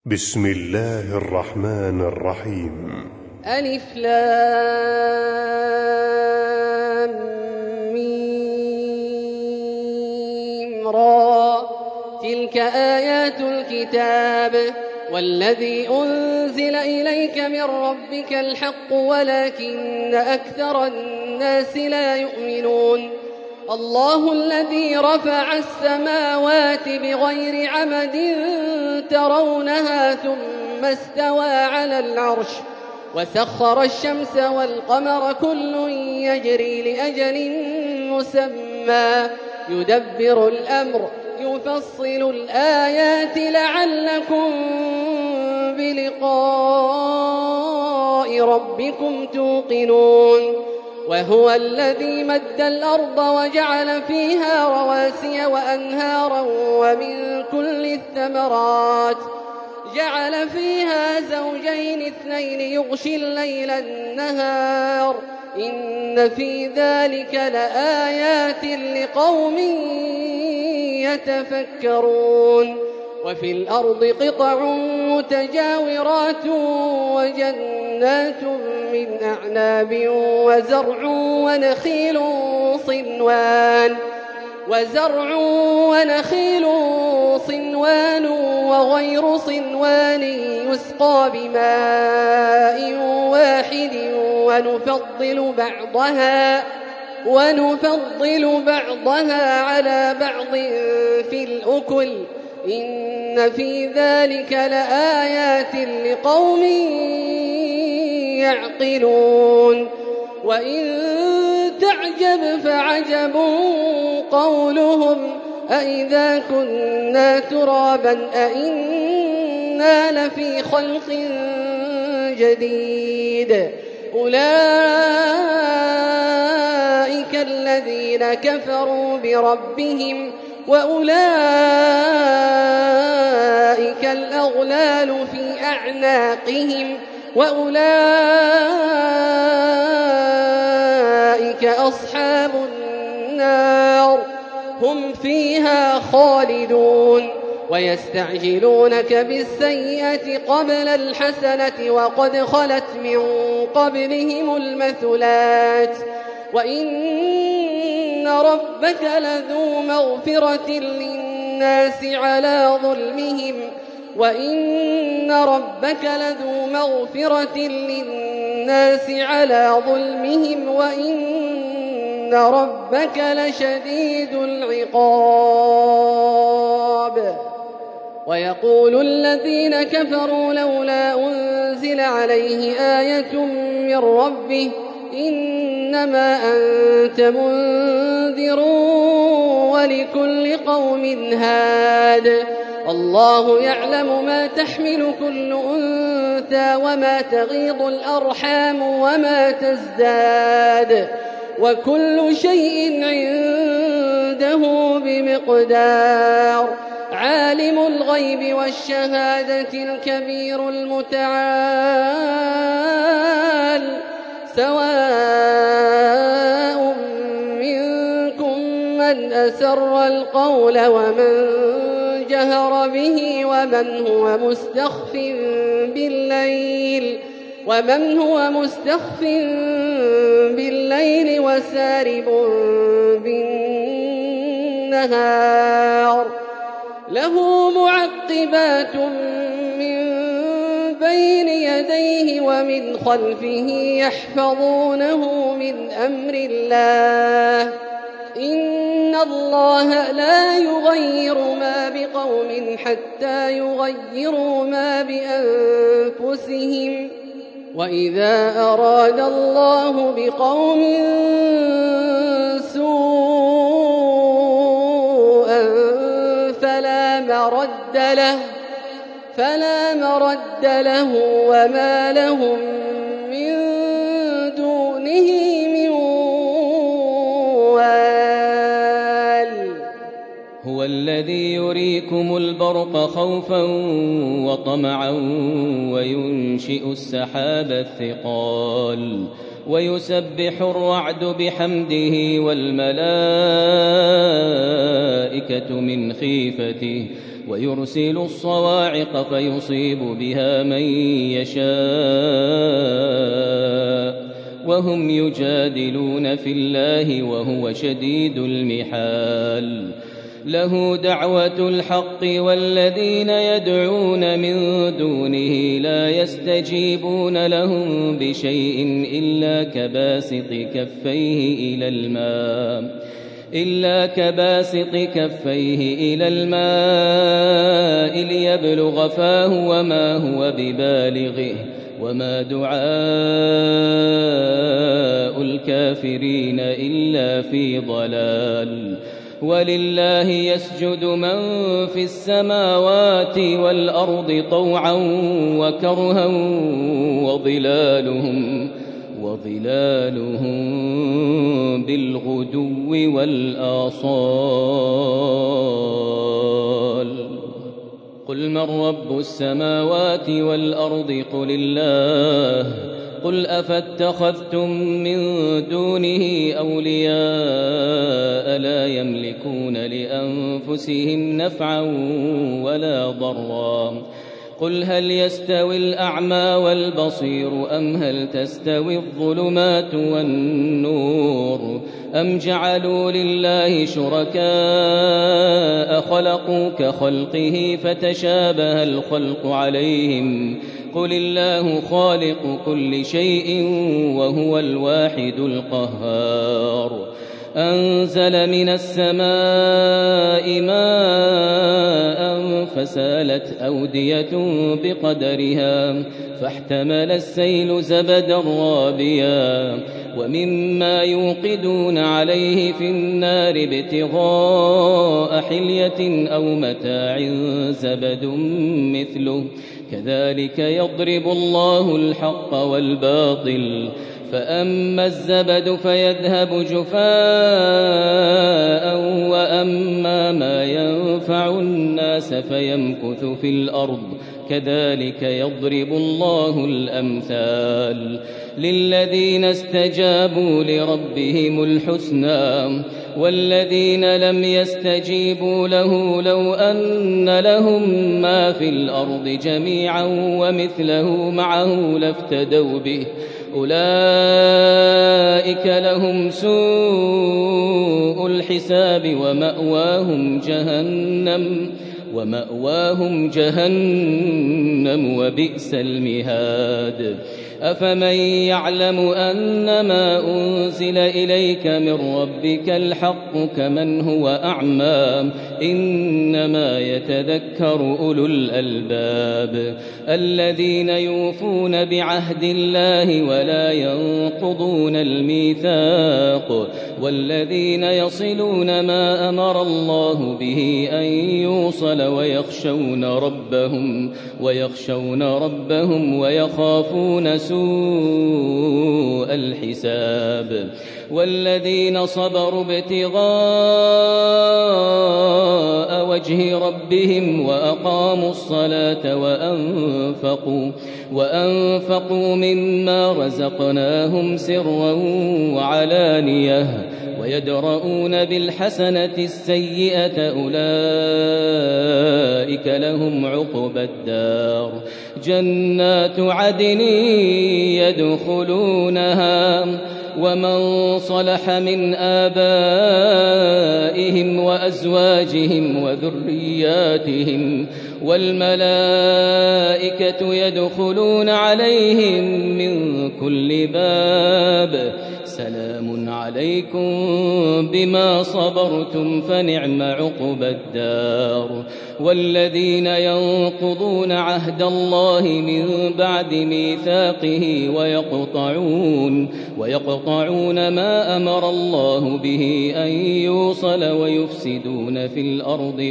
بسم الله الرحمن الرحيم. ألف لام ميم را. تلك آيات الكتاب والذي أنزل إليك من ربك الحق ولكن أكثر الناس لا يؤمنون. الله الذي رفع السماوات بغير عمد ترونها ثم استوى على العرش وسخر الشمس والقمر كل يجري لأجل مسمى يدبر الأمر يفصل الآيات لعلكم بلقاء ربكم توقنون. وهو الذي مد الأرض وجعل فيها رواسي وأنهارا ومن كل الثمرات جعل فيها زوجين اثنين يغشي الليل النهار إن في ذلك لآيات لقوم يتفكرون. وفي الأرض قطع متجاورات وجنات من أعناب وزرع ونخيل صنوان وغير صنوان يسقى بماء واحد ونفضل بعضها على بعض في الأكل إن في ذلك لآيات لقوم يعقلون. وإن تعجب فعجب قولهم أإذا كنا ترابا أإنا لفي خلق جديد أولئك الذين كفروا بربهم وأولئك الأغلال في أعناقهم وأولئك أصحاب النار هم فيها خالدون. ويستعجلونك بالسيئة قبل الحسنة وقد خلت من قبلهم المثلات وإن ربك لذو مغفرة للناس على ظلمهم وإن ربك لشديد العقاب. ويقول الذين كفروا لولا أنزل عليه آية من ربه إنما أنت منذر ولكل قوم هاد. الله يعلم ما تحمل كل أنثى وما تغيض الأرحام وما تزداد وكل شيء عنده بمقدار. عالم الغيب والشهادة الكبير المتعال سواء منكم من أسر القول ومن جهر به ومن هو مستخف بالليل وسارب بالنهار. له معقبات من بين يديه ومن خلفه يحفظونه من أمر الله إن الله لا يغير ما بقوم حتى يغيروا ما بأنفسهم وإذا أراد الله بقوم سوءا فلا مرد له وما لهم من دونه من وال. هو الذي يريكم البرق خوفا وطمعا وينشئ السحاب الثقال ويسبح الرعد بحمده والملائكة من خيفته ويرسل الصواعق فيصيب بها من يشاء وهم يجادلون في الله وهو شديد المحال له دعوة الحق والذين يدعون من دونه لا يستجيبون لهم بشيء إلا كباسط كفيه إلى الماء ليبلغ فاه وما هو ببالغه وما دعاء الكافرين إلا في ضلال ولله يسجد من في السماوات والأرض طوعا وكرها وظلالهم بالغدو والآصال قل من رب السماوات والأرض قل الله قل أفاتخذتم من دونه أولياء لا يملكون لأنفسهم نفعا ولا ضرا قل هل يستوي الأعمى والبصير أم هل تستوي الظلمات والنور أم جعلوا لله شركاء خلقوا كخلقه فتشابه الخلق عليهم قل الله خالق كل شيء وهو الواحد القهار أنزل من السماء ماء فسالت أودية بقدرها فاحتمل السيل زبدا رابيا ومما يوقدون عليه في النار ابتغاء حلية أو متاع زبد مثله كذلك يضرب الله الحق والباطل فأما الزبد فيذهب جفاء وأما ما ينفع الناس فيمكث في الأرض كذلك يضرب الله الأمثال للذين استجابوا لربهم الحسنى والذين لم يستجيبوا له لو أن لهم ما في الأرض جميعا ومثله معه لافتدوا به أولئك لهم سوء الحساب ومأواهم جهنم وبئس المهاد أفمن يعلم أنما أنزل إليك من ربك الحق كمن هو أعمى إنما يتذكر أولو الألباب الذين يوفون بعهد الله ولا ينقضون الميثاق والذين يصلون ما أمر الله به أن يوصل ويخشون ربهم ويخافون سوء الحساب والذين صبروا ابتغاء وجه ربهم وأقاموا الصلاة وأنفقوا مما رزقناهم سرا وعلانية ويدرؤون بالحسنة السيئة أولئك لهم عقبى الدار جنات عدن يدخلونها ومن صلح من آبائهم وأزواجهم وذرياتهم والملائكة يدخلون عليهم من كل باب سلام عليكم بما صبرتم فنعم عقبى الدار والذين ينقضون عهد الله من بعد ميثاقه ويقطعون ما أمر الله به أن يوصل ويفسدون في الأرض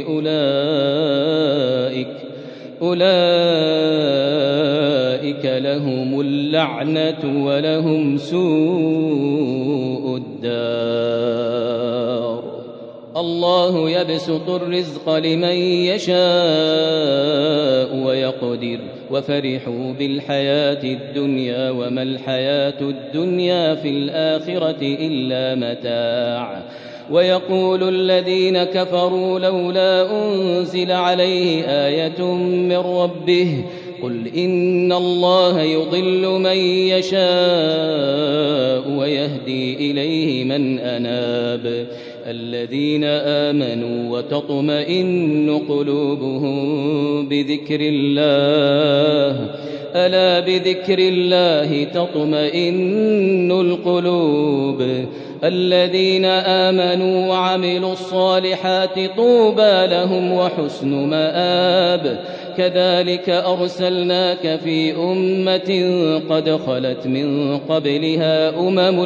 أولئك لهم اللعنة ولهم سوء الدار الله يبسط الرزق لمن يشاء ويقدر وفرحوا بالحياة الدنيا وما الحياة الدنيا في الآخرة إلا متاع ويقول الذين كفروا لولا أنزل عليه آية من ربه قل إن الله يضل من يشاء ويهدي إليه من أناب الذين آمنوا وتطمئن قلوبهم بذكر الله ألا بذكر الله تطمئن القلوب الذين آمنوا وعملوا الصالحات طوبى لهم وحسن مآب كذلك أرسلناك في أمة قد خلت من قبلها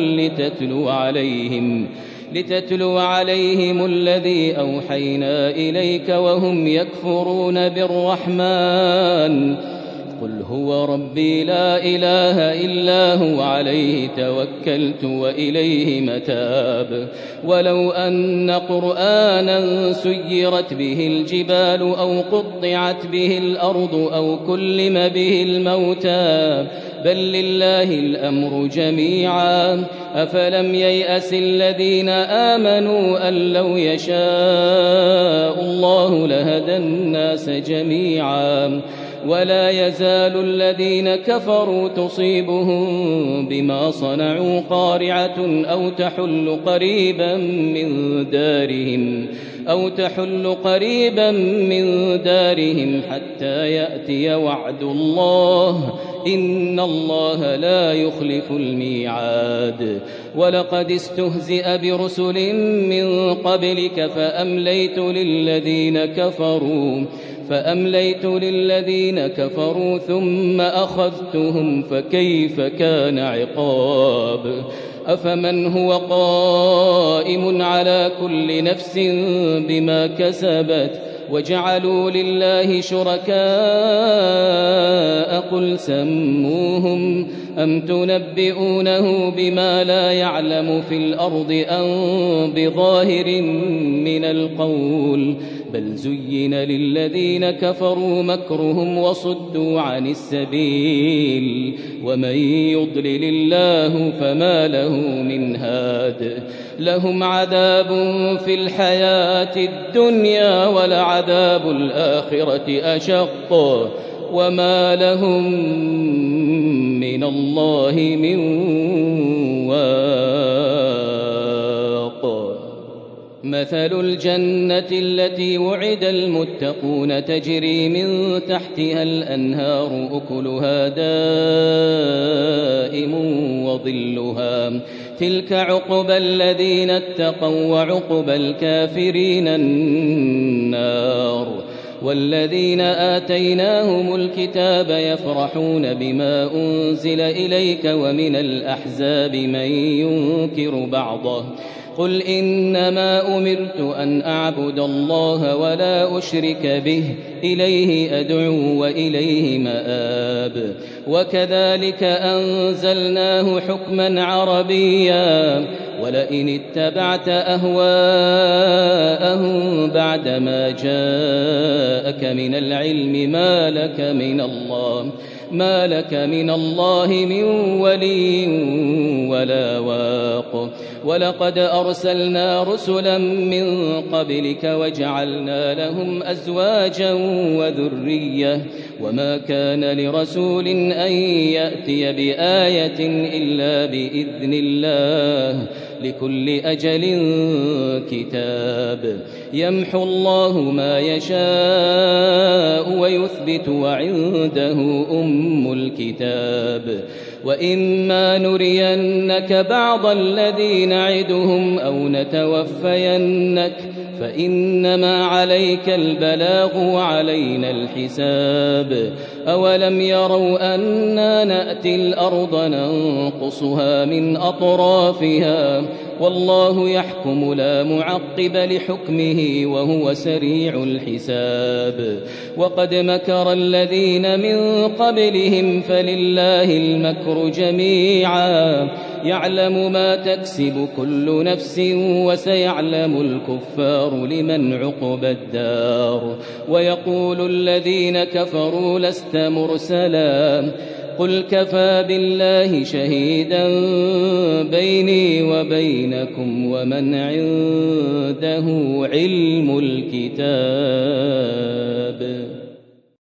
لتتلو عليهم الذي أوحينا إليك وهم يكفرون بالرحمن قل هو ربي لا إله إلا هو عليه توكلت وإليه متاب ولو أن قرآنا سيرت به الجبال أو قطعت به الأرض أو كلم به الموتى بل لله الأمر جميعا أفلم ييأس الذين آمنوا أن لو يشاء الله لهدى الناس جميعا ولا يزال الذين كفروا تصيبهم بما صنعوا قارعة أو تحل قريبا من دارهم حتى يأتي وعد الله إن الله لا يخلف الميعاد ولقد استهزئ برسل من قبلك فأمليت للذين كفروا ثم أخذتهم فكيف كان عقاب أفمن هو قائم على كل نفس بما كسبت وجعلوا لله شركاء قل سموهم أم تنبئونه بما لا يعلم في الأرض أم بظاهر من القول بل زين للذين كفروا مكرهم وصدوا عن السبيل ومن يضلل الله فما له من هاد لهم عذاب في الحياة الدنيا ولعذاب الآخرة أشق وما لهم من الله من واق مثل الجنة التي وعد المتقون تجري من تحتها الأنهار أكلها دائم وظلها تلك عقبى الذين اتقوا وعقبى الكافرين النار والذين آتيناهم الكتاب يفرحون بما أنزل إليك ومن الأحزاب من ينكر بعضه قل إنما أمرت أن أعبد الله ولا أشرك به إليه أدعو وإليه مآب وكذلك أنزلناه حكما عربيا ولئن اتبعت أهواءهم بعدما جاءك من العلم ما لك من الله من ولي ولا واق ولقد أرسلنا رسلا من قبلك وجعلنا لهم أزواجا وذرية وما كان لرسول أن يأتي بآية إلا بإذن الله لكل أجل كتاب يمحو الله ما يشاء ويثبت وعنده أم الكتاب وإما نرينك بعض الذي نعدهم أو نتوفينك فإنما عليك البلاغ وعلينا الحساب أولم يروا أنا نأتي الأرض ننقصها من أطرافها والله يحكم لا معقب لحكمه وهو سريع الحساب وقد مكر الذين من قبلهم فلله المكر جميعا يعلم ما تكسب كل نفس وسيعلم الكفار لمن عقبى الدار ويقول الذين كفروا لست مرسلا فقل كفى بالله شهيدا بيني وبينكم ومن عنده علم الكتاب.